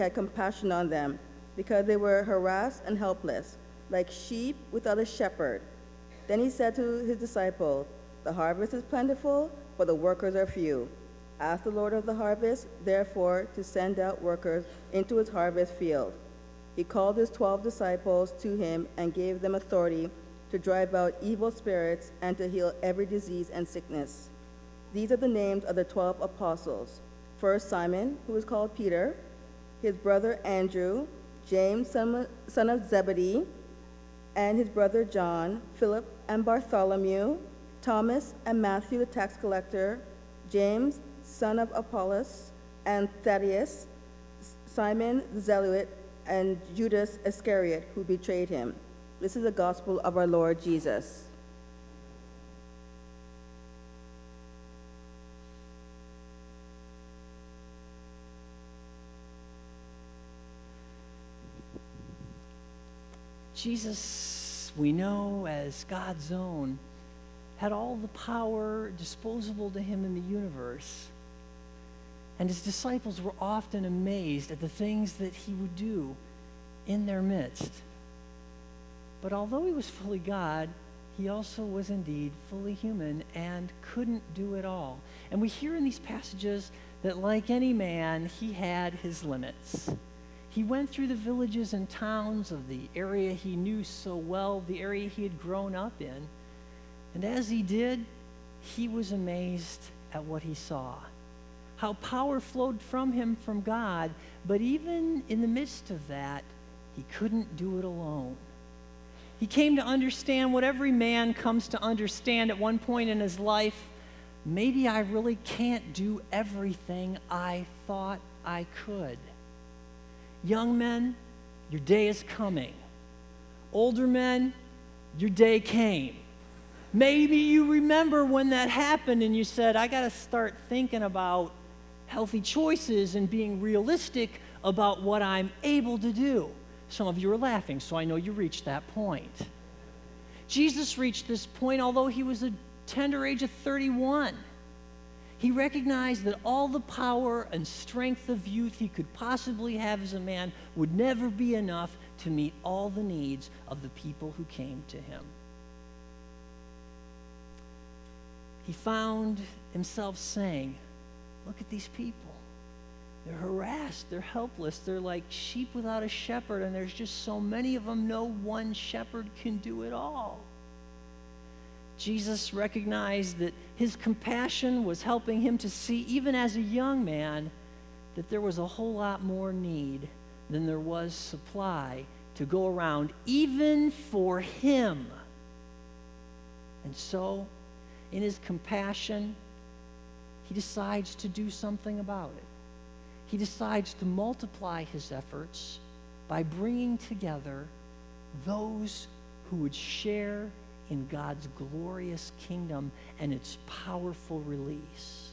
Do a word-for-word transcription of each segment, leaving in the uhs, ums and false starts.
had compassion on them, because they were harassed and helpless, like sheep without a shepherd. Then he said to his disciples, "The harvest is plentiful, but the workers are few. Ask the Lord of the harvest, therefore, to send out workers into his harvest field." He called his twelve disciples to him and gave them authority to drive out evil spirits and to heal every disease and sickness. These are the names of the twelve apostles. First, Simon, who is called Peter, his brother Andrew, James, son of Zebedee, and his brother John, Philip and Bartholomew, Thomas and Matthew the tax collector, James, son of Apollos, and Thaddeus, Simon the Zealot, and Judas Iscariot, who betrayed him. This is the gospel of our Lord Jesus. Jesus, we know as God's own, had all the power disposable to him in the universe. And his disciples were often amazed at the things that he would do in their midst. But although he was fully God, he also was indeed fully human and couldn't do it all. And we hear in these passages that like any man, he had his limits. He went through the villages and towns of the area he knew so well, the area he had grown up in. And as he did, he was amazed at what he saw. How power flowed from him from God, but even in the midst of that, he couldn't do it alone. He came to understand what every man comes to understand at one point in his life. Maybe I really can't do everything I thought I could. Young men, your day is coming. Older men, your day came. Maybe you remember when that happened and you said, I got to start thinking about healthy choices and being realistic about what I'm able to do. Some of you are laughing, so I know you reached that point. Jesus reached this point, although he was a tender age of thirty-one. He recognized that all the power and strength of youth he could possibly have as a man would never be enough to meet all the needs of the people who came to him. He found himself saying, look at these people. They're harassed, they're helpless, they're like sheep without a shepherd, and there's just so many of them, no one shepherd can do it all. Jesus recognized that his compassion was helping him to see, even as a young man, that there was a whole lot more need than there was supply to go around, even for him. And so, in his compassion, he decides to do something about it. He decides to multiply his efforts by bringing together those who would share in God's glorious kingdom and its powerful release.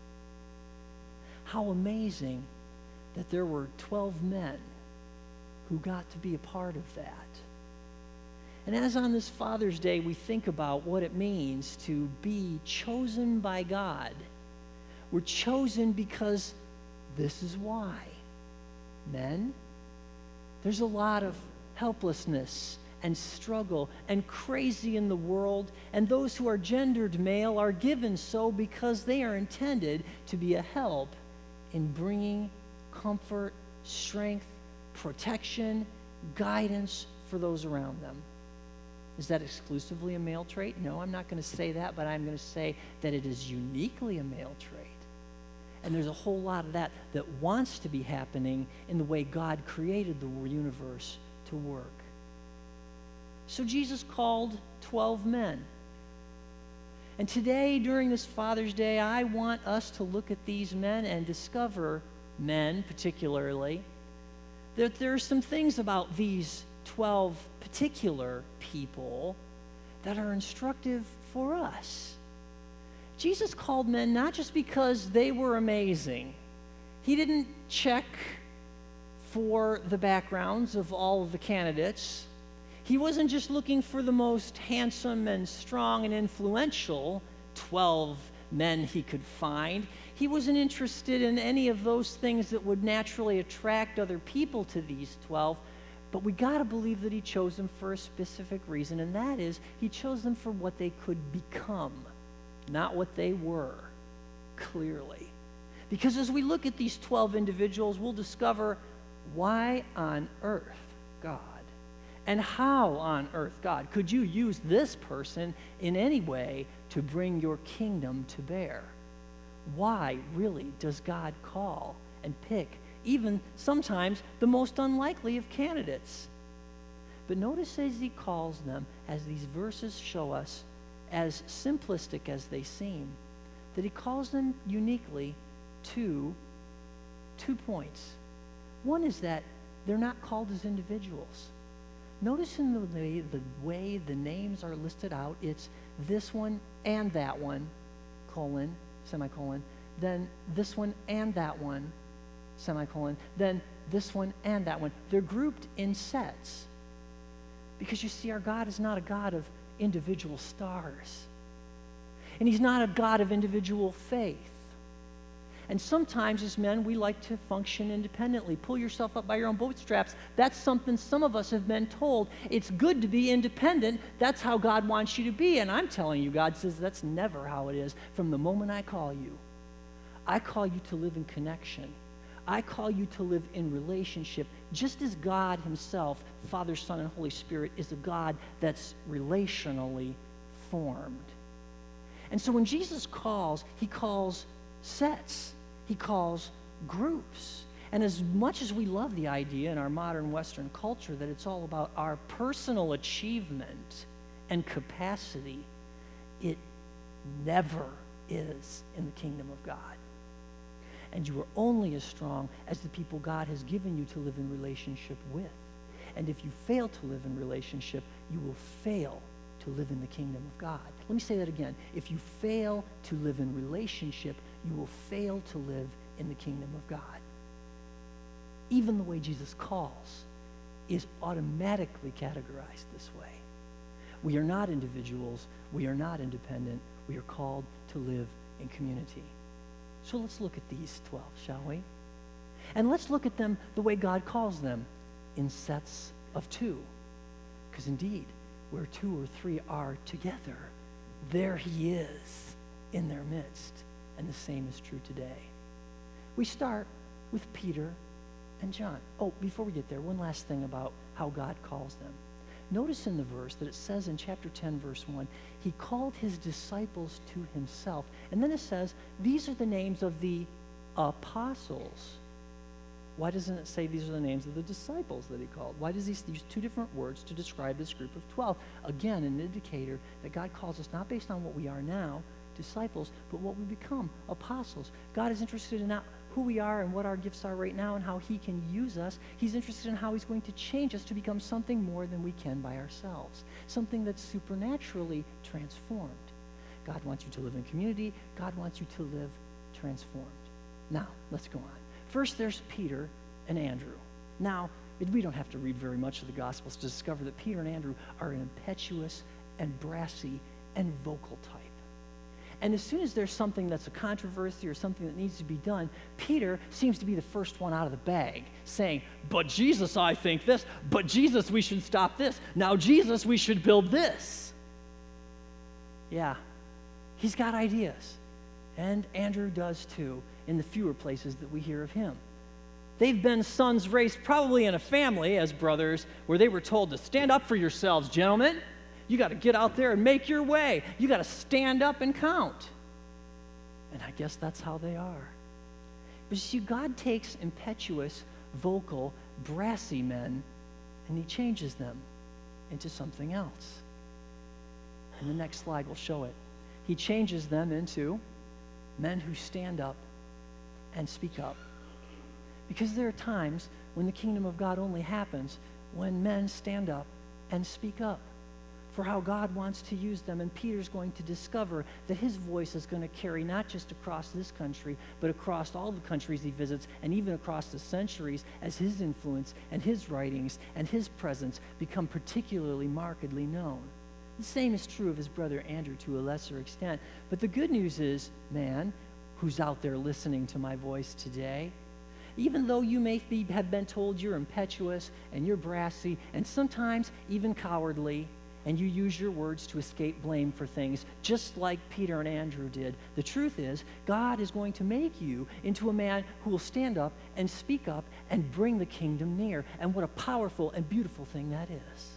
How amazing that there were twelve men who got to be a part of that. And as on this Father's Day we think about what it means to be chosen by God, we're chosen because this is why. Men, there's a lot of helplessness and struggle and crazy in the world, and those who are gendered male are given so because they are intended to be a help in bringing comfort, strength, protection, guidance for those around them. Is that exclusively a male trait? No, I'm not going to say that, but I'm going to say that it is uniquely a male trait. And there's a whole lot of that that wants to be happening in the way God created the universe to work. So Jesus called twelve men. And today, during this Father's Day, I want us to look at these men and discover, men particularly, that there are some things about these twelve particular people that are instructive for us. Jesus called men not just because they were amazing. He didn't check for the backgrounds of all of the candidates. He wasn't just looking for the most handsome and strong and influential twelve men he could find. He wasn't interested in any of those things that would naturally attract other people to these twelve, but we got to believe that he chose them for a specific reason, and that is he chose them for what they could become, not what they were, clearly. Because as we look at these twelve individuals, we'll discover why on earth, God, and how on earth, God, could you use this person in any way to bring your kingdom to bear? Why, really, does God call and pick even sometimes the most unlikely of candidates? But notice as he calls them, as these verses show us, as simplistic as they seem, that he calls them uniquely to two points. One is that they're not called as individuals. Notice in the way, the way the names are listed out, it's this one and that one, colon, semicolon, then this one and that one, semicolon, then this one and that one. They're grouped in sets. Because you see, our God is not a God of individual stars. And he's not a God of individual faith. And sometimes as men, we like to function independently. Pull yourself up by your own bootstraps. That's something some of us have been told. It's good to be independent. That's how God wants you to be. And I'm telling you, God says that's never how it is from the moment I call you. I call you to live in connection. I call you to live in relationship, just as God himself, Father, Son, and Holy Spirit, is a God that's relationally formed. And so when Jesus calls, he calls sets. He calls groups. And as much as we love the idea in our modern Western culture that it's all about our personal achievement and capacity, it never is in the kingdom of God. And you are only as strong as the people God has given you to live in relationship with. And if you fail to live in relationship, you will fail to live in the kingdom of God. Let me say that again. If you fail to live in relationship, you will fail to live in the kingdom of God. Even the way Jesus calls is automatically categorized this way. We are not individuals. We are not independent. We are called to live in community. So let's look at these twelve, shall we? And let's look at them the way God calls them, in sets of two. Because indeed, where two or three are together, there he is in their midst. And the same is true today. We start with Peter and John. Oh, before we get there, one last thing about how God calls them. Notice in the verse that it says in chapter ten, verse one, he called his disciples to himself. And then it says, these are the names of the apostles. Why doesn't it say these are the names of the disciples that he called? Why does he use two different words to describe this group of twelve? Again, an indicator that God calls us not based on what we are now, disciples, but what we become, apostles. God is interested in not who we are and what our gifts are right now and how he can use us. He's interested in how he's going to change us to become something more than we can by ourselves, something that's supernaturally transformed. God wants you to live in community. God wants you to live transformed. Now, let's go on. First, there's Peter and Andrew. Now, we don't have to read very much of the Gospels to discover that Peter and Andrew are an impetuous and brassy and vocal type. And as soon as there's something that's a controversy or something that needs to be done, Peter seems to be the first one out of the bag, saying, but Jesus, I think this. But Jesus, we should stop this. Now, Jesus, we should build this. Yeah, he's got ideas. And Andrew does too, in the fewer places that we hear of him. They've been sons raised probably in a family as brothers where they were told to stand up for yourselves, gentlemen. You got to get out there and make your way. You got to stand up and count. And I guess that's how they are. But you see, God takes impetuous, vocal, brassy men, and he changes them into something else. And the next slide will show it. He changes them into men who stand up and speak up. Because there are times when the kingdom of God only happens when men stand up and speak up for how God wants to use them. And Peter's going to discover that his voice is going to carry not just across this country, but across all the countries he visits, and even across the centuries as his influence and his writings and his presence become particularly markedly known. The same is true of his brother Andrew to a lesser extent. But the good news is, man, who's out there listening to my voice today. Even though you may be, have been told you're impetuous and you're brassy and sometimes even cowardly, and you use your words to escape blame for things, just like Peter and Andrew did, the truth is, God is going to make you into a man who will stand up and speak up and bring the kingdom near. And what a powerful and beautiful thing that is.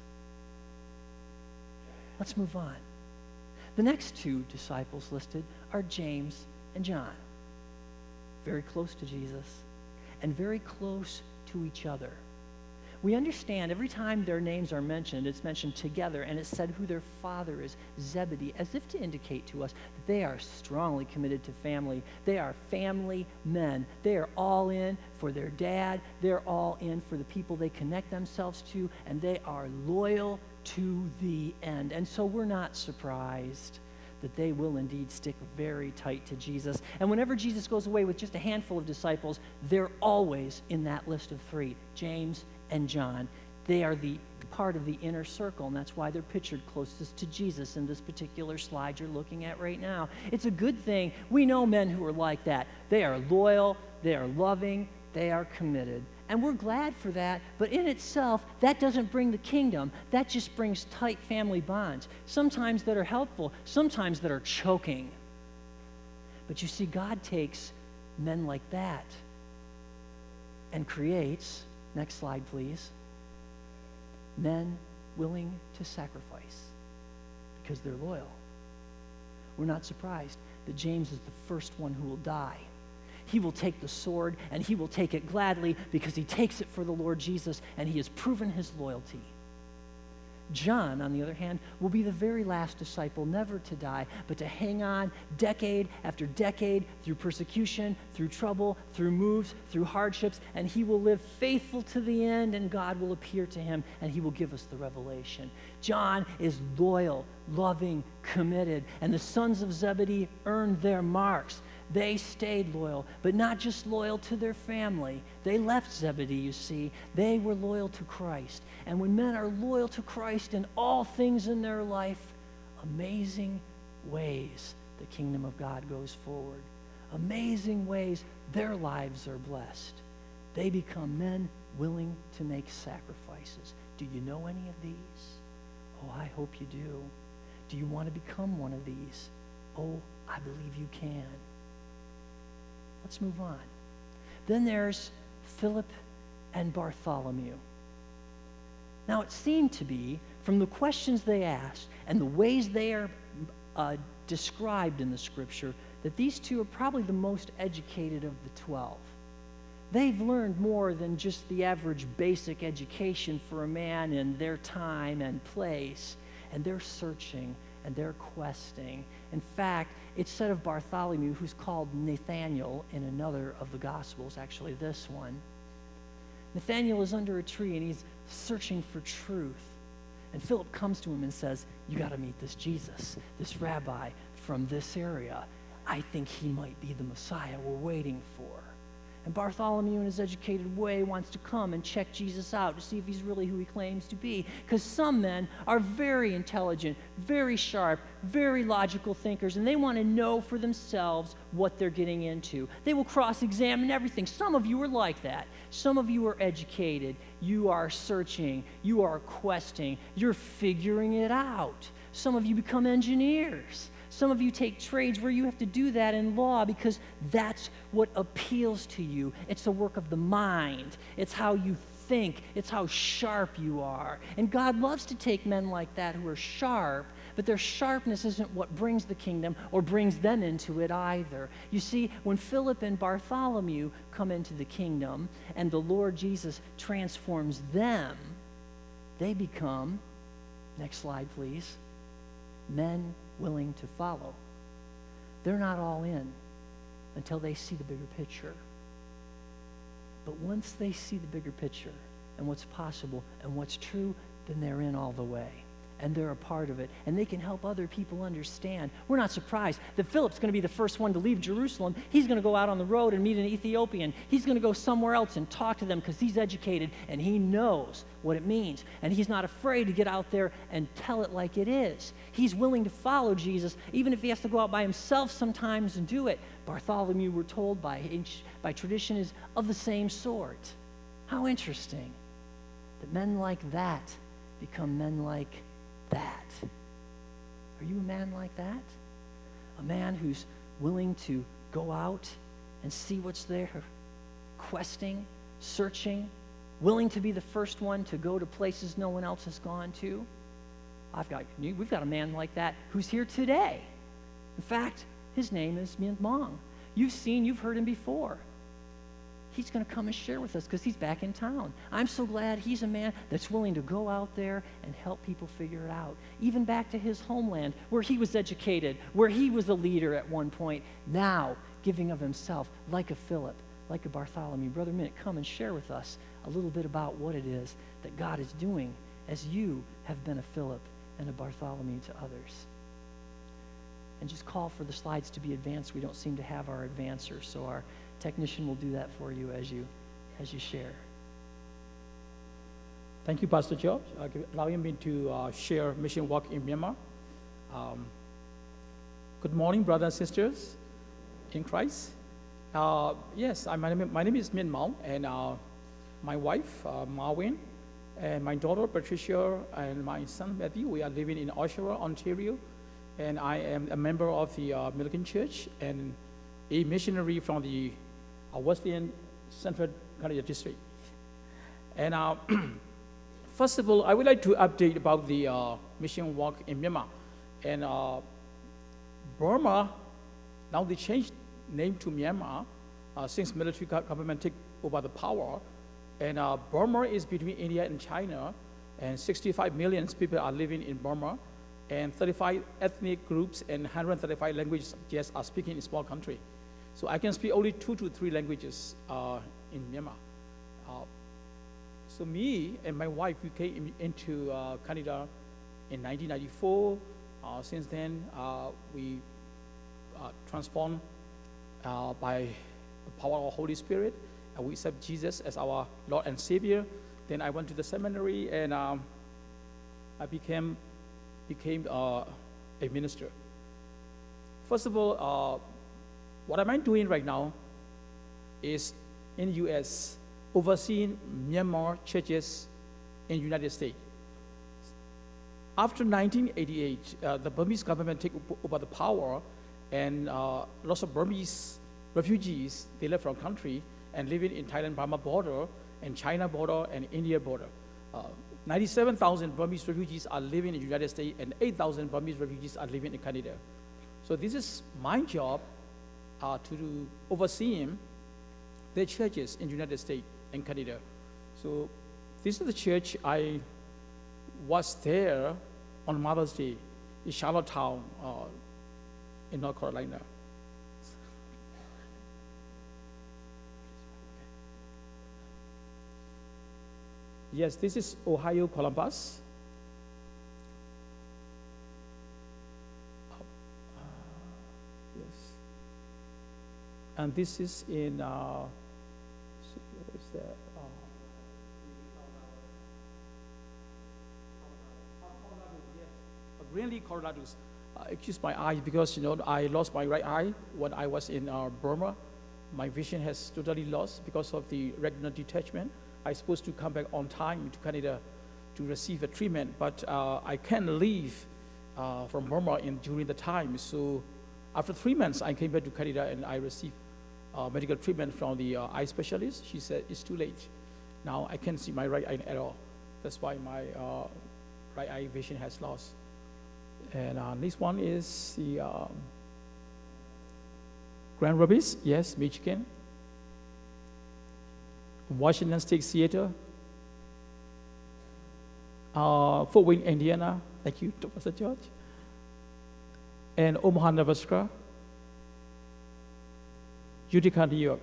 Let's move on. The next two disciples listed are James and John. Very close to Jesus and very close to each other. We understand every time their names are mentioned, it's mentioned together, and it's said who their father is, Zebedee, as if to indicate to us that they are strongly committed to family. They are family men. They are all in for their dad. They're all in for the people they connect themselves to, and they are loyal to the end. And so we're not surprised that they will indeed stick very tight to Jesus. And whenever Jesus goes away with just a handful of disciples, they're always in that list of three, James and John. They are the part of the inner circle, and that's why they're pictured closest to Jesus in this particular slide you're looking at right now. It's a good thing. We know men who are like that. They are loyal, they are loving, they are committed. And we're glad for that, but in itself, that doesn't bring the kingdom. That just brings tight family bonds, sometimes that are helpful, sometimes that are choking. But you see, God takes men like that and creates, next slide please, men willing to sacrifice because they're loyal. We're not surprised that James is the first one who will die. He will take the sword, and he will take it gladly because he takes it for the Lord Jesus, and he has proven his loyalty. John, on the other hand, will be the very last disciple never to die, but to hang on decade after decade through persecution, through trouble, through moves, through hardships, and he will live faithful to the end, and God will appear to him, and he will give us the revelation. John is loyal, loving, committed, and the sons of Zebedee earned their marks. They stayed loyal, but not just loyal to their family. They left Zebedee, you see. They were loyal to Christ. And when men are loyal to Christ in all things in their life, amazing ways the kingdom of God goes forward. Amazing ways their lives are blessed. They become men willing to make sacrifices. Do you know any of these? Oh, I hope you do. Do you want to become one of these? Oh, I believe you can. Let's move on. Then there's Philip and Bartholomew. Now, it seemed to be, from the questions they asked and the ways they are uh, described in the Scripture, that these two are probably the most educated of the twelve. They've learned more than just the average basic education for a man in their time and place, and they're searching and they're questing. In fact, it's said of Bartholomew, who's called Nathaniel in another of the Gospels, actually this one. Nathaniel is under a tree and he's searching for truth. And Philip comes to him and says, you got to meet this Jesus, this rabbi from this area. I think he might be the Messiah we're waiting for. And Bartholomew, in his educated way, wants to come and check Jesus out to see if he's really who he claims to be. Because some men are very intelligent, very sharp, very logical thinkers, and they want to know for themselves what they're getting into. They will cross-examine everything. Some of you are like that. Some of you are educated. You are searching. You are questing. You're figuring it out. Some of you become engineers. Some of you take trades where you have to do that in law because that's what appeals to you. It's a work of the mind. It's how you think. It's how sharp you are. And God loves to take men like that who are sharp, but their sharpness isn't what brings the kingdom or brings them into it either. You see, when Philip and Bartholomew come into the kingdom and the Lord Jesus transforms them, they become, next slide please, men willing to follow. They're not all in until they see the bigger picture. But once they see the bigger picture and what's possible and what's true, then they're in all the way. and they're a part of it, and they can help other people understand. We're not surprised that Philip's going to be the first one to leave Jerusalem. He's going to go out on the road and meet an Ethiopian. He's going to go somewhere else and talk to them because he's educated and he knows what it means. And he's not afraid to get out there and tell it like it is. He's willing to follow Jesus, even if he has to go out by himself sometimes and do it. Bartholomew, we're told by, by tradition, is of the same sort. How interesting that men like that become men like that. Are you a man like that? A man who's willing to go out and see what's there, questing, searching, willing to be the first one to go to places no one else has gone to? I've got, we've got a man like that who's here today. In fact, his name is Minh Mong. You've seen, you've heard him before. He's going to come and share with us because he's back in town. I'm so glad he's a man that's willing to go out there and help people figure it out. Even back to his homeland where he was educated, where he was a leader at one point, now giving of himself like a Philip, like a Bartholomew. Brother Minute, come and share with us a little bit about what it is that God is doing as you have been a Philip and a Bartholomew to others. And just call for the slides to be advanced. We don't seem to have our advancer, so our technician will do that for you as you as you share. Thank you, Pastor George, uh, allowing me to uh, share mission work in Myanmar. Um, good morning, brothers and sisters in Christ. Uh, yes, I, my, name, my name is Minh Mong, and uh, my wife, uh, Marwin, and my daughter, Patricia, and my son, Matthew, we are living in Oshawa, Ontario, and I am a member of the uh, Milligan Church and a missionary from the uh, Wesleyan Central Canada District. And uh, first of all, I would like to update about the uh, mission work in Myanmar. And uh, Burma, now they changed name to Myanmar uh, since military government took over the power. And uh, Burma is between India and China, and sixty-five million people are living in Burma, and thirty-five ethnic groups and one hundred thirty-five languages just are speaking in a small country. So I can speak only two to three languages uh, in Myanmar. Uh, so me and my wife, we came in, into uh, Canada in nineteen ninety-four. Uh, since then, uh, we uh, transformed uh, by the power of the Holy Spirit, and we accept Jesus as our Lord and Savior. Then I went to the seminary, and um, I became became uh, a minister. First of all, uh, what am I doing right now is in U S overseeing Myanmar churches in United States. After nineteen eighty-eight, uh, the Burmese government took over the power, and uh, lots of Burmese refugees, they left from country and living in Thailand-Burma border, and China border, and India border. Uh, ninety-seven thousand Burmese refugees are living in the United States, and eight thousand Burmese refugees are living in Canada. So this is my job uh, to do, oversee the churches in the United States and Canada. So this is the church I was there on Mother's Day in Charlottetown, uh, in North Carolina. Yes, this is Ohio, Columbus. Uh, uh, yes. And this is in, uh, see, where is that? Uh, Greenlee, Colorado. Uh, excuse my eyes because, you know, I lost my right eye when I was in uh, Burma. My vision has totally lost because of the retinal detachment. I was supposed to come back on time to Canada to receive a treatment, but uh, I can't leave uh, from Burma in, during the time. So after three months, I came back to Canada and I received uh, medical treatment from the uh, eye specialist. She said, it's too late. Now I can't see my right eye at all. That's why my uh, right eye vision has lost. And uh, this one is the um, Grand Rapids, yes, Michigan. Washington State Theater, uh, Fort Wayne, Indiana. Thank you, Pastor George. And Omaha, Nebraska. Utica, New York.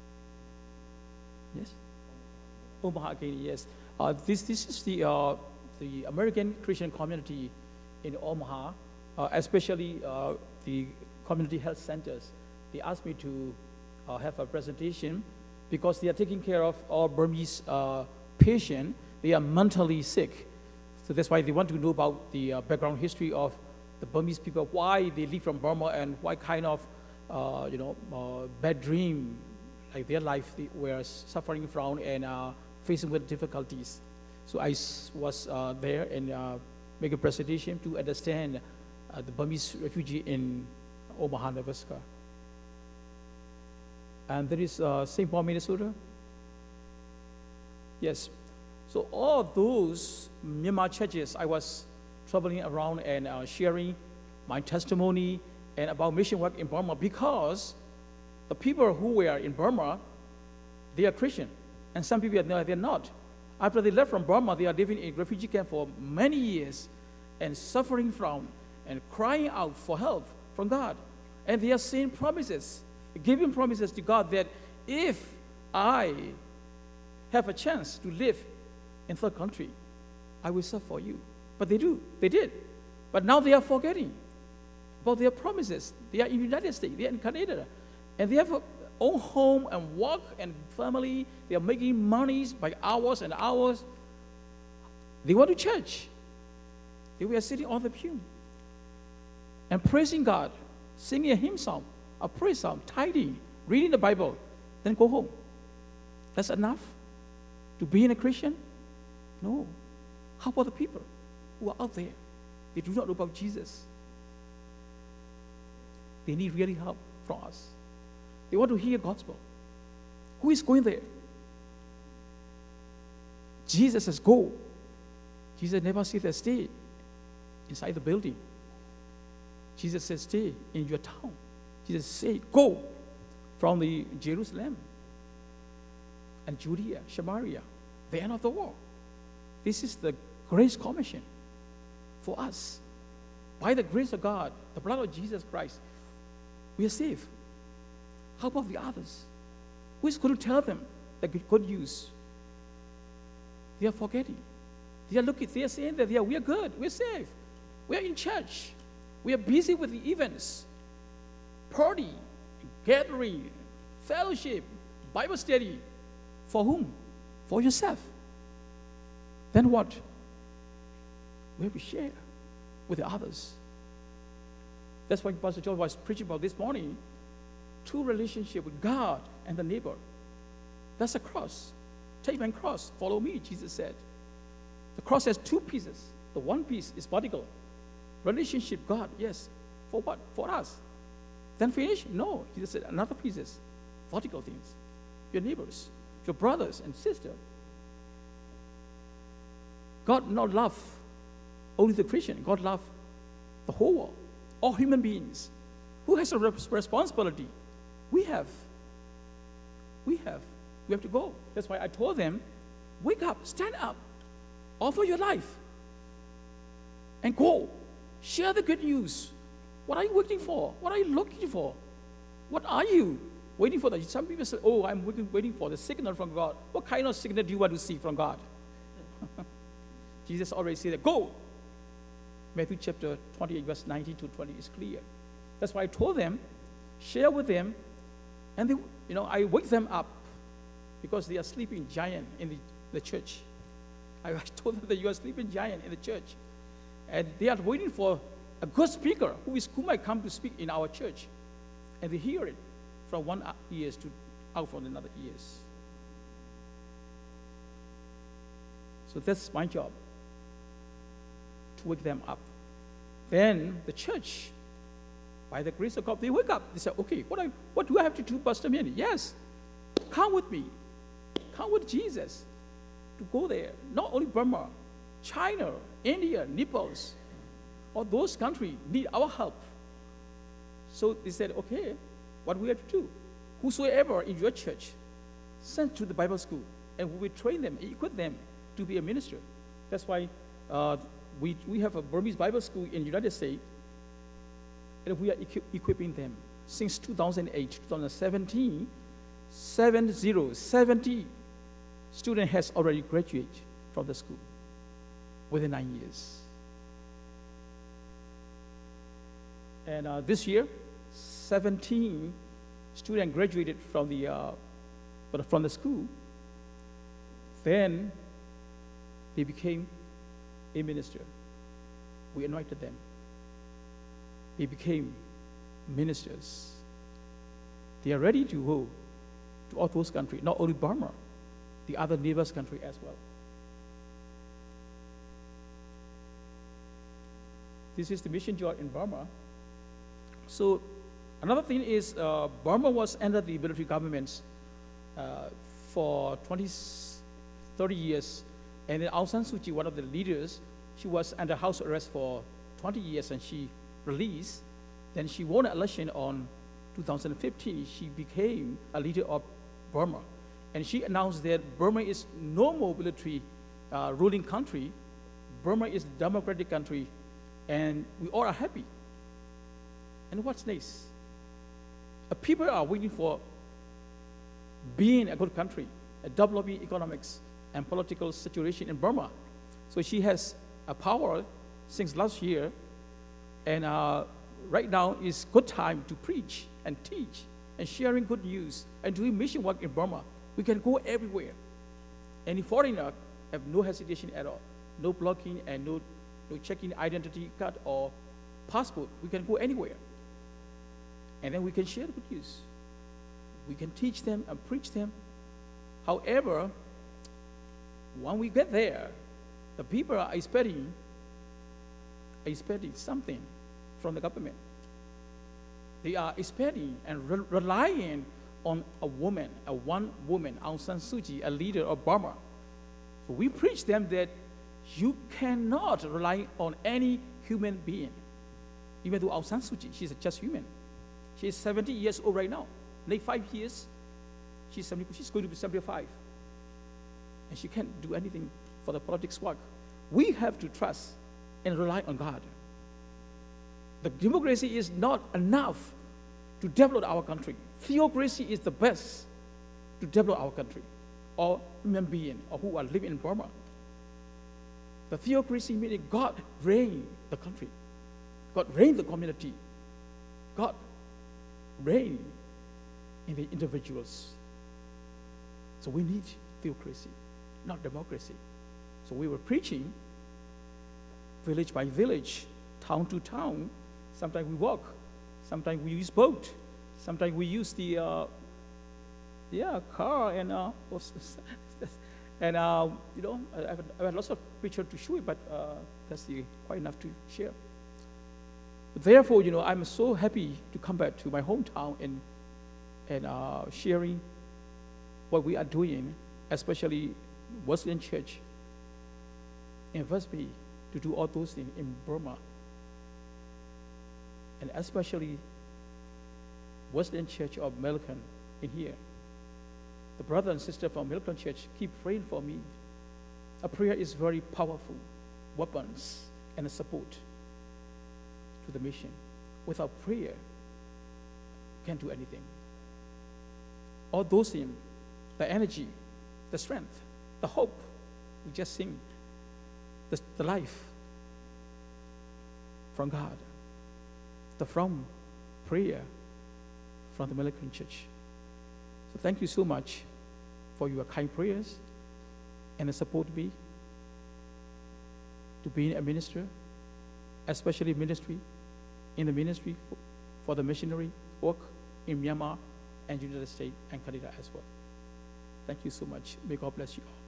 Yes. Omaha again, yes. Uh, this this is the uh, the American Christian community in Omaha, uh, especially uh, the community health centers. They asked me to uh, have a presentation because they are taking care of all Burmese uh, patients. They are mentally sick. So that's why they want to know about the uh, background history of the Burmese people, why they leave from Burma, and what kind of uh, you know, uh, bad dream, like their life they were suffering from and uh, facing with difficulties. So I s- was uh, there and uh, make a presentation to understand uh, the Burmese refugee in Omaha, Nebraska. And there is uh, Saint Paul, Minnesota. Yes. So all those Myanmar churches, I was traveling around and uh, sharing my testimony and about mission work in Burma, because the people who were in Burma, they are Christian, and some people are they're not. After they left from Burma, they are living in refugee camp for many years and suffering from and crying out for help from God. And they are saying promises, giving promises to God that if I have a chance to live in third country, I will serve for you. But they do, they did. But now they are forgetting about their promises. They are in the United States, they are in Canada, and they have a own home and work and family. They are making monies by hours and hours. They went to church. They were sitting on the pew and praising God, singing a hymn song, a praise song, tithing, reading the Bible, then go home. That's enough to being a Christian? No. How about the people who are out there? They do not know about Jesus. They need really help from us. They want to hear gospel. Who is going there? Jesus says, go. Jesus never said, stay inside the building. Jesus says, stay in your town. Jesus said, go from the Jerusalem and Judea, Samaria, the end of the world. This is the grace commission for us. By the grace of God, the blood of Jesus Christ, we are saved. How about the others? Who is going to tell them the good news? They are forgetting. They are looking, they are saying that they are, we are good, we are saved. We are in church. We are busy with the events, party, gathering, fellowship, Bible study. For whom? For yourself. Then what? We have to share with the others. That's why Pastor John was preaching about this morning. True relationship with God and the neighbor. That's a cross. Take my cross, follow me, Jesus said. The cross has two pieces. The one piece is vertical. Relationship, God, yes. For what? For us. Then finish? No. Jesus said another piece is vertical things. Your neighbors, your brothers and sisters. God not love only the Christian. God love the whole world, all human beings. Who has a responsibility? We have. We have. We have to go. That's why I told them, wake up, stand up, offer your life, and go. Share the good news. What are you waiting for? What are you looking for? What are you waiting for? Some people say, oh, I'm waiting, waiting for the signal from God. What kind of signal do you want to see from God? Jesus already said that, go. Matthew chapter twenty-eight, verse nineteen to twenty is clear. That's why I told them, share with them, and they, you know, I wake them up because they are sleeping giant in the, the church. I told them that you are sleeping giant in the church, and they are waiting for a good speaker who is who might come to speak in our church, and they hear it from one ears to out from another ears. So that's my job, to wake them up. Then the church, by the grace of God, they wake up. They say, okay, what, I, what do I have to do, Pastor Manny? Yes, come with me. Come with Jesus to go there. Not only Burma, China, India, Nepal, all those countries need our help. So they said, okay, what do we have to do? Whosoever in your church, send to the Bible school, and we will train them, equip them to be a minister. That's why uh, we, we have a Burmese Bible school in the United States, and we are equi- equipping them. Since two thousand eight, twenty seventeen, seventy, seventy students has already graduated from the school. within nine years. And uh, this year, seventeen students graduated from the, uh, from the school. Then they became a minister. We anointed them. They became ministers. They are ready to go to all those countries, not only Burma, the other neighbors country as well. This is the mission job in Burma. So another thing is uh, Burma was under the military governments uh, for twenty, thirty years. And then Aung San Suu Kyi, one of the leaders, she was under house arrest for twenty years and she released. Then she won an election on two thousand fifteen. She became a leader of Burma. And she announced that Burma is no more military uh, ruling country. Burma is a democratic country and we all are happy. And what's next? Uh, people are waiting for being a good country, a developing economics and political situation in Burma. So she has a power since last year, and uh, right now is good time to preach and teach and sharing good news and doing mission work in Burma. We can go everywhere. Any foreigner have no hesitation at all, no blocking and no, no checking identity card or passport. We can go anywhere. And then we can share the good news. We can teach them and preach them. However, when we get there, the people are expecting, expecting something from the government. They are expecting and re relying on a woman, a one woman, Aung San Suu Kyi, a leader of Burma. So we preach them that you cannot rely on any human being. Even though Aung San Suu Kyi, she's just human. She is seventy years old right now. Next five years, she's, seventy, she's going to be seventy-five. And she can't do anything for the politics work. We have to trust and rely on God. The democracy is not enough to develop our country. Theocracy is the best to develop our country, or human being, or who are living in Burma. The theocracy meaning God reign the country, God reign the community, God reign in the individuals. So we need theocracy, not democracy. So we were preaching village by village, town to town. Sometimes we walk, sometimes we use boat, sometimes we use the uh, yeah car and uh, and uh, you know I have, I have lots of pictures to show you, but uh, that's the, quite enough to share. Therefore, you know, I'm so happy to come back to my hometown and and uh, sharing what we are doing, especially Wesleyan Church invest me to do all those things in Burma. And especially Wesleyan Church of Milton in here. The brother and sister from Milton Church keep praying for me. A prayer is very powerful weapons and a support to the mission. Without prayer, can't do anything. All those things, the energy, the strength, the hope, we just sing, the, the life from God, the from prayer from the American Church. So thank you so much for your kind prayers and the support me to being a minister, especially ministry, in the ministry for, for the missionary work in Myanmar and United States and Canada as well. Thank you so much. May God bless you all.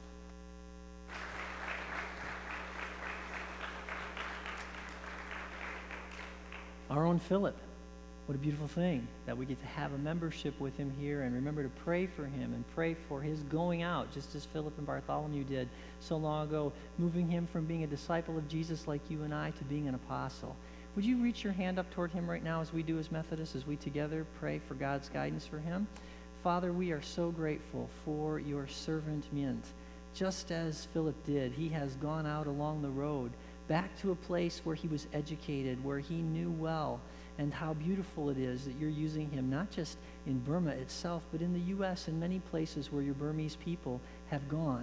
Our own Philip. What a beautiful thing that we get to have a membership with him here and remember to pray for him and pray for his going out, just as Philip and Bartholomew did so long ago, moving him from being a disciple of Jesus like you and I to being an apostle. Would you reach your hand up toward him right now as we do as Methodists, as we together pray for God's guidance for him? Father, we are so grateful for your servant Myint. Just as Philip did, he has gone out along the road back to a place where he was educated, where he knew well, and how beautiful it is that you're using him, not just in Burma itself, but in the U S and many places where your Burmese people have gone,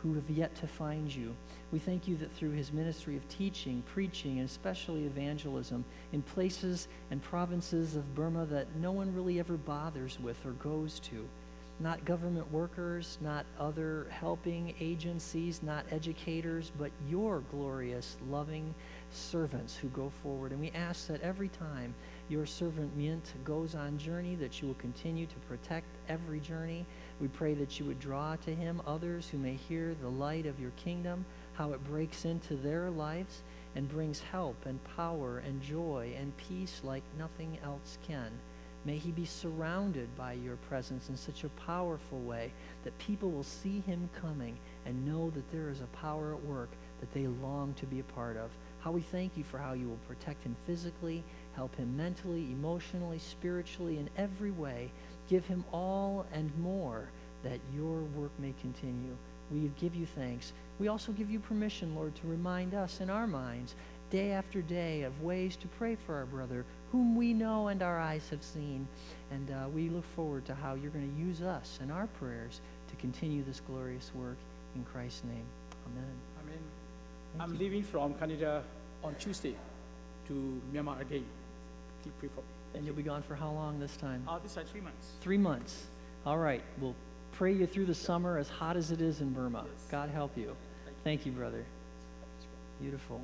who have yet to find you. We thank you that through his ministry of teaching, preaching, and especially evangelism in places and provinces of Burma that no one really ever bothers with or goes to, not government workers, not other helping agencies, not educators, but your glorious, loving servants who go forward. And we ask that every time your servant Myint goes on journey, that you will continue to protect every journey. We pray that you would draw to him others who may hear the light of your kingdom, how it breaks into their lives and brings help and power and joy and peace like nothing else can. May he be surrounded by your presence in such a powerful way that people will see him coming and know that there is a power at work that they long to be a part of. How we thank you for how you will protect him physically, help him mentally, emotionally, spiritually, in every way. Give him all and more that your work may continue. We give you thanks. We also give you permission, Lord, to remind us in our minds day after day of ways to pray for our brother whom we know and our eyes have seen. And uh, we look forward to how you're going to use us in our prayers to continue this glorious work. In Christ's name, amen. Amen. Thank I'm you. leaving from Canada on Tuesday to Myanmar again. Please pray for me. And you'll be gone for how long this time? Uh, this is three months. Three months. All right. We'll pray you through the summer as hot as it is in Burma. Yes. God help you. Thank you, brother. Beautiful.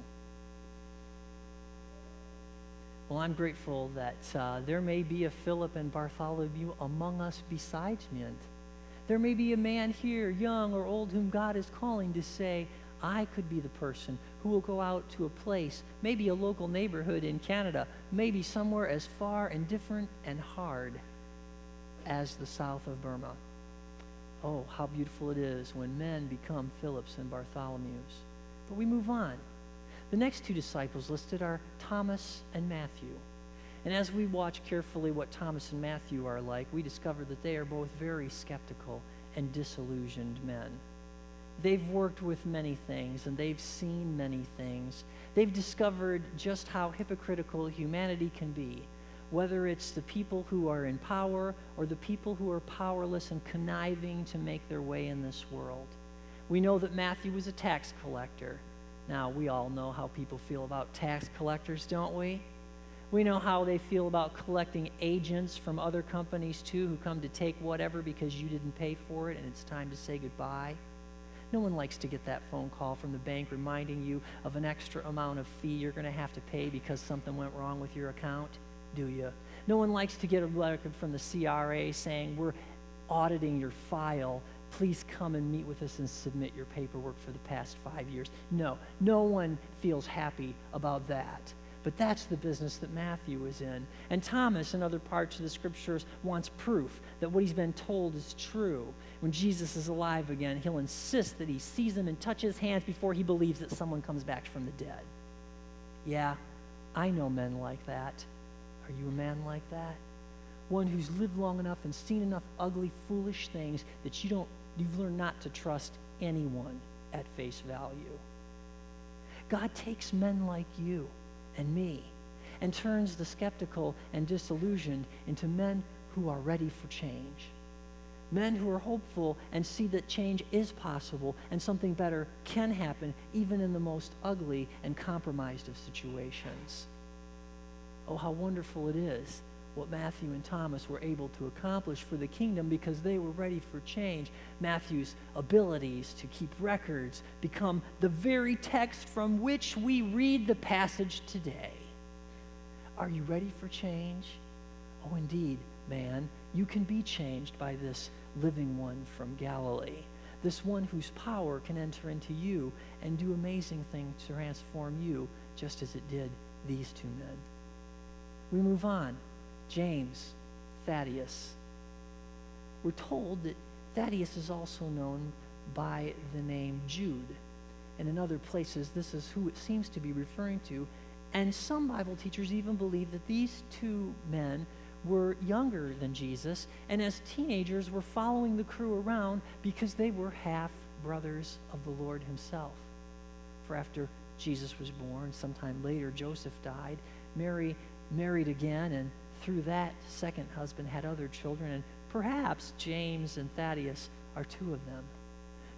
Well, I'm grateful that uh, there may be a Philip and Bartholomew among us besides Myint. There may be a man here, young or old, whom God is calling to say, I could be the person who will go out to a place, maybe a local neighborhood in Canada, maybe somewhere as far and different and hard as the south of Burma. Oh, how beautiful it is when men become Philips and Bartholomews. But we move on. The next two disciples listed are Thomas and Matthew. And as we watch carefully what Thomas and Matthew are like, we discover that they are both very skeptical and disillusioned men. They've worked with many things, and they've seen many things. They've discovered just how hypocritical humanity can be, whether it's the people who are in power or the people who are powerless and conniving to make their way in this world. We know that Matthew was a tax collector. Now, we all know how people feel about tax collectors, don't we? We know how they feel about collecting agents from other companies, too, who come to take whatever because you didn't pay for it and it's time to say goodbye. No one likes to get that phone call from the bank reminding you of an extra amount of fee you're going to have to pay because something went wrong with your account, do you? No one likes to get a letter from the C R A saying, we're auditing your file. Please come and meet with us and submit your paperwork for the past five years. No, no one feels happy about that. But that's the business that Matthew is in. And Thomas, in other parts of the scriptures, wants proof that what he's been told is true. When Jesus is alive again, he'll insist that he sees him and touches his hands before he believes that someone comes back from the dead. Yeah, I know men like that. Are you a man like that? One who's lived long enough and seen enough ugly, foolish things that you don't, you've learned not to trust anyone at face value. God takes men like you and me and turns the skeptical and disillusioned into men who are ready for change. Men who are hopeful and see that change is possible and something better can happen even in the most ugly and compromised of situations. Oh, how wonderful it is what Matthew and Thomas were able to accomplish for the kingdom because they were ready for change. Matthew's abilities to keep records become the very text from which we read the passage today. Are you ready for change? Oh, indeed, man, you can be changed by this living one from Galilee, this one whose power can enter into you and do amazing things to transform you just as it did these two men. We move on. James, Thaddeus. We're told that Thaddeus is also known by the name Jude. And in other places, this is who it seems to be referring to. And some Bible teachers even believe that these two men were younger than Jesus, and as teenagers were following the crew around because they were half brothers of the Lord himself. For after Jesus was born, sometime later Joseph died, Mary married again, and through that second husband had other children, and perhaps James and Thaddeus are two of them.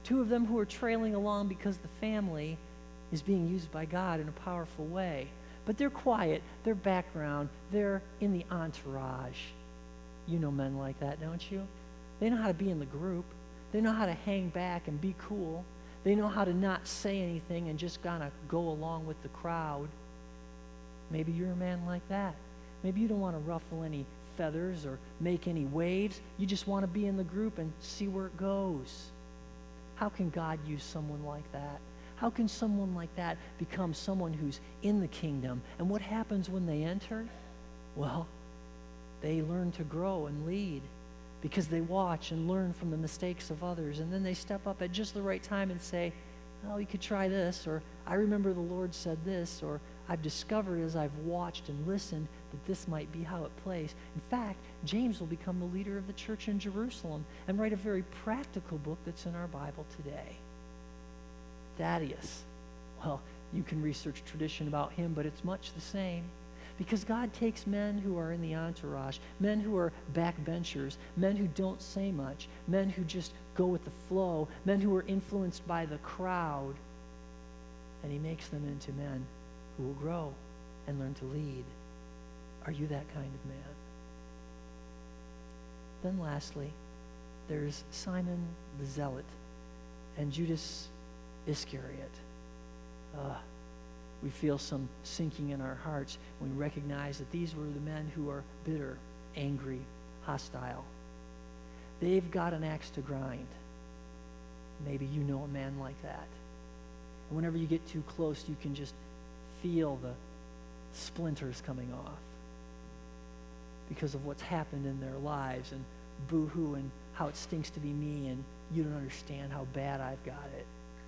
Two of them who are trailing along because the family is being used by God in a powerful way. But they're quiet, they're background, they're in the entourage. You know men like that, don't you? They know how to be in the group. They know how to hang back and be cool. They know how to not say anything and just kind of go along with the crowd. Maybe you're a man like that. Maybe you don't want to ruffle any feathers or make any waves. You just want to be in the group and see where it goes. How can God use someone like that? How can someone like that become someone who's in the kingdom? And what happens when they enter? Well, they learn to grow and lead because they watch and learn from the mistakes of others. And then they step up at just the right time and say, oh, you could try this, or I remember the Lord said this, or I've discovered as I've watched and listened that this might be how it plays. In fact, James will become the leader of the church in Jerusalem and write a very practical book that's in our Bible today. Thaddeus. Well, you can research tradition about him, but it's much the same. Because God takes men who are in the entourage, men who are backbenchers, men who don't say much, men who just go with the flow, men who are influenced by the crowd, and he makes them into men who will grow and learn to lead. Are you that kind of man? Then lastly, there's Simon the Zealot and Judas Iscariot. Uh, we feel some sinking in our hearts when we recognize that these were the men who are bitter, angry, hostile. They've got an axe to grind. Maybe you know a man like that. And whenever you get too close, you can just feel the splinters coming off because of what's happened in their lives, and boo-hoo and how it stinks to be me, and you don't understand how bad I've got it.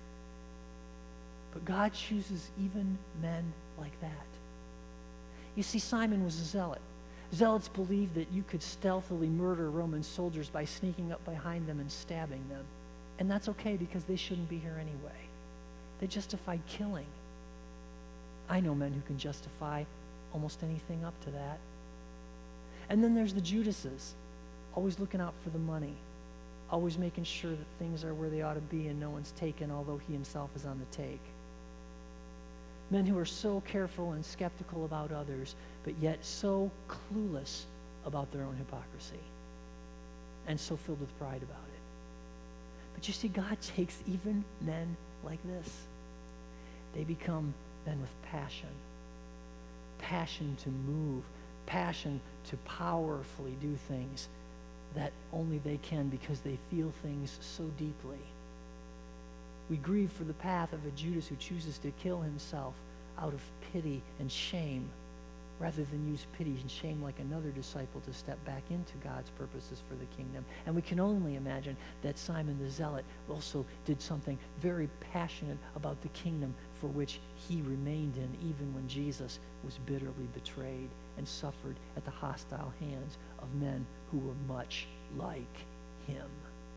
But God chooses even men like that. You see, Simon was a zealot. Zealots believed that you could stealthily murder Roman soldiers by sneaking up behind them and stabbing them. And that's okay because they shouldn't be here anyway. They justified killing. I know men who can justify almost anything up to that. And then there's the Judases, always looking out for the money, always making sure that things are where they ought to be and no one's taken, although he himself is on the take. Men who are so careful and skeptical about others, but yet so clueless about their own hypocrisy and so filled with pride about it. But you see, God takes even men like this. They become men with passion. Passion to move. Passion to powerfully do things that only they can because they feel things so deeply. We grieve for the path of a Judas who chooses to kill himself out of pity and shame rather than use pity and shame like another disciple to step back into God's purposes for the kingdom. And we can only imagine that Simon the Zealot also did something very passionate about the kingdom for which he remained in even when Jesus was bitterly betrayed and suffered at the hostile hands of men who were much like him.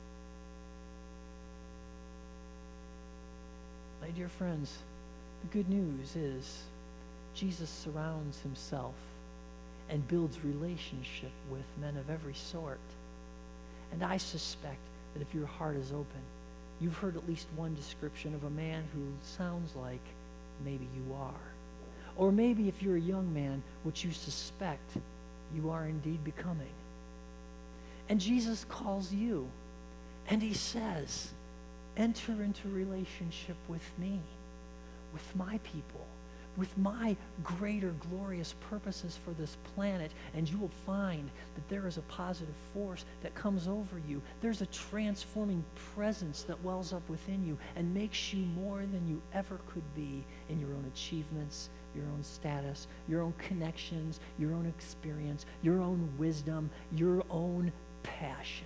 My dear friends, the good news is Jesus surrounds himself and builds relationship with men of every sort. And I suspect that if your heart is open, you've heard at least one description of a man who sounds like maybe you are. Or maybe if you're a young man, which you suspect you are indeed becoming. And Jesus calls you, and he says, enter into relationship with me, with my people, with my greater glorious purposes for this planet, and you will find that there is a positive force that comes over you. There's a transforming presence that wells up within you and makes you more than you ever could be in your own achievements, your own status, your own connections, your own experience, your own wisdom, your own passion.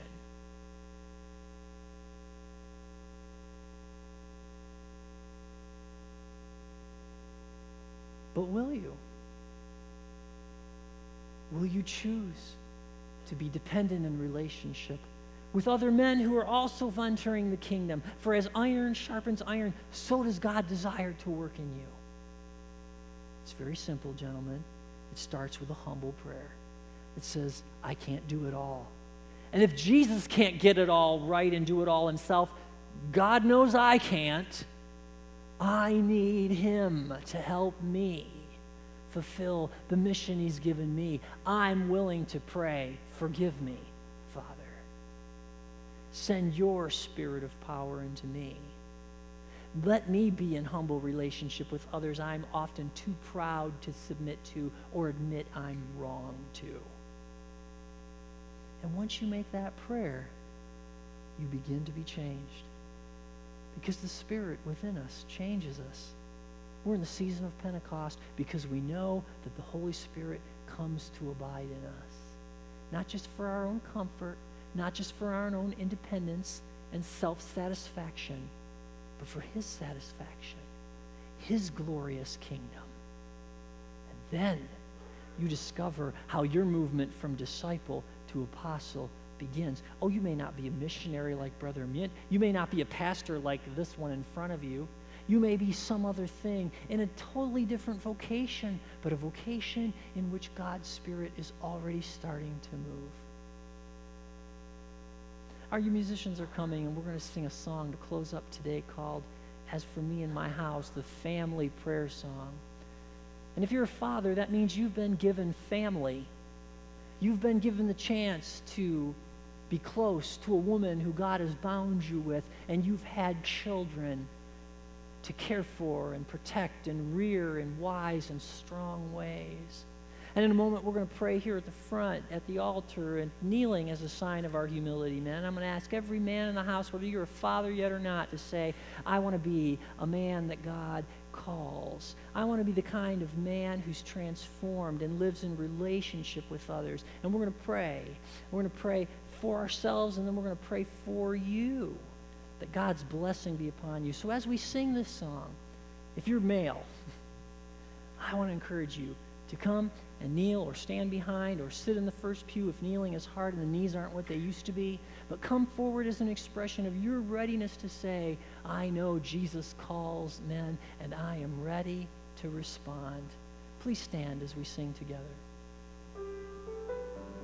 But will you? Will you choose to be dependent in relationship with other men who are also entering the kingdom? For as iron sharpens iron, so does God desire to work in you. It's very simple, gentlemen. It starts with a humble prayer. It says, I can't do it all. And if Jesus can't get it all right and do it all himself, God knows I can't. I need him to help me fulfill the mission he's given me. I'm willing to pray, forgive me, Father. Send your spirit of power into me. Let me be in humble relationship with others I'm often too proud to submit to or admit I'm wrong to. And once you make that prayer, you begin to be changed. Because the Spirit within us changes us. We're in the season of Pentecost because we know that the Holy Spirit comes to abide in us. Not just for our own comfort, not just for our own independence and self-satisfaction, but for his satisfaction, his glorious kingdom. And then you discover how your movement from disciple to apostle begins. Oh, you may not be a missionary like Brother Mint. You may not be a pastor like this one in front of you. You may be some other thing in a totally different vocation, but a vocation in which God's Spirit is already starting to move. Our musicians are coming, and we're going to sing a song to close up today called As For Me and My House, the family prayer song. And if you're a father, that means you've been given family. You've been given the chance to be close to a woman who God has bound you with, and you've had children to care for and protect and rear in wise and strong ways. And in a moment, we're going to pray here at the front, at the altar, and kneeling as a sign of our humility, man. I'm going to ask every man in the house, whether you're a father yet or not, to say, I want to be a man that God calls. I want to be the kind of man who's transformed and lives in relationship with others. And we're going to pray. We're going to pray for ourselves, and then we're going to pray for you, that God's blessing be upon you. So as we sing this song, if you're male, I want to encourage you to come and kneel or stand behind or sit in the first pew if kneeling is hard and the knees aren't what they used to be. But come forward as an expression of your readiness to say, I know Jesus calls men and I am ready to respond. Please stand as we sing together.